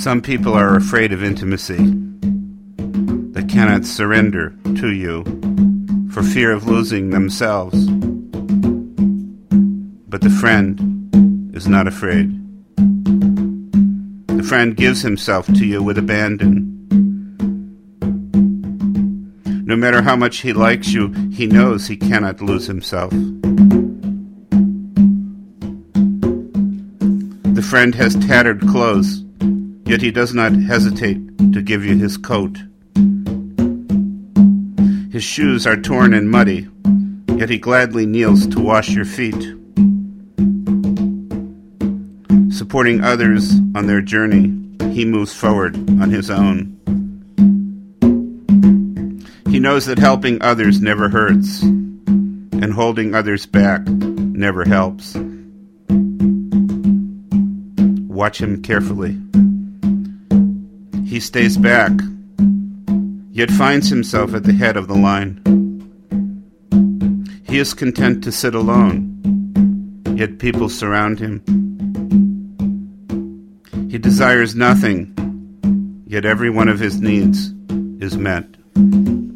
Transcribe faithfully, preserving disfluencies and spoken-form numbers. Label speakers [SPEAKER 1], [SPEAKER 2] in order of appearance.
[SPEAKER 1] Some people are afraid of intimacy. They cannot surrender to you for fear of losing themselves. But the friend is not afraid. The friend gives himself to you with abandon. No matter how much he likes you, he knows he cannot lose himself. The friend has tattered clothes, yet he does not hesitate to give you his coat. His shoes are torn and muddy, yet he gladly kneels to wash your feet. Supporting others on their journey, he moves forward on his own. He knows that helping others never hurts, and holding others back never helps. Watch him carefully. He stays back, yet finds himself at the head of the line. He is content to sit alone, yet people surround him. He desires nothing, yet every one of his needs is met.